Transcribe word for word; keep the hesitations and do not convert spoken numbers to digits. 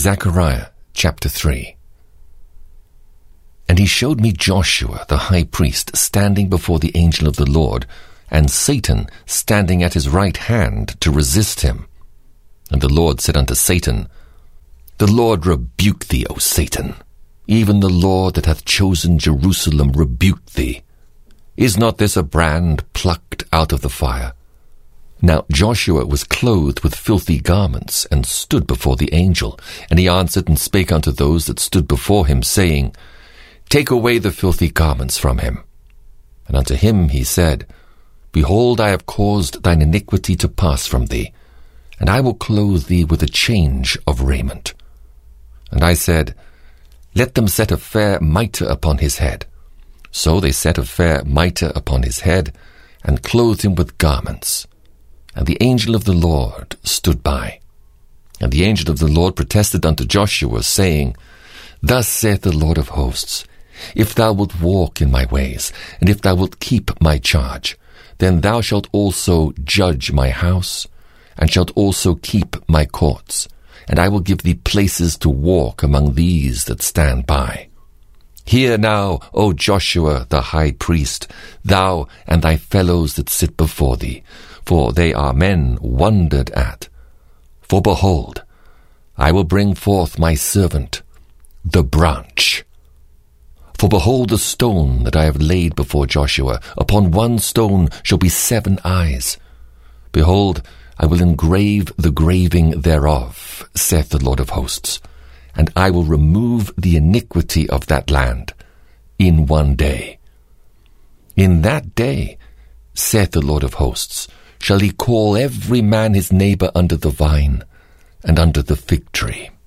Zechariah chapter three. And he showed me Joshua the high priest standing before the angel of the Lord, and Satan standing at his right hand to resist him. And the Lord said unto Satan, The Lord rebuke thee, O Satan. Even the Lord that hath chosen Jerusalem rebuke thee. Is not this a brand plucked out of the fire? Now Joshua was clothed with filthy garments, and stood before the angel. And he answered and spake unto those that stood before him, saying, Take away the filthy garments from him. And unto him he said, Behold, I have caused thine iniquity to pass from thee, and I will clothe thee with a change of raiment. And I said, Let them set a fair mitre upon his head. So they set a fair mitre upon his head, and clothed him with garments. And the angel of the Lord stood by. And the angel of the Lord protested unto Joshua, saying, Thus saith the Lord of hosts, If thou wilt walk in my ways, and if thou wilt keep my charge, then thou shalt also judge my house, and shalt also keep my courts, and I will give thee places to walk among these that stand by. Hear now, O Joshua the high priest, thou and thy fellows that sit before thee, for they are men wondered at. For behold, I will bring forth my servant, the branch. For behold, the stone that I have laid before Joshua, upon one stone shall be seven eyes. Behold, I will engrave the graving thereof, saith the Lord of hosts, and I will remove the iniquity of that land in one day. In that day, saith the Lord of hosts, shall he call every man his neighbor under the vine and under the fig tree.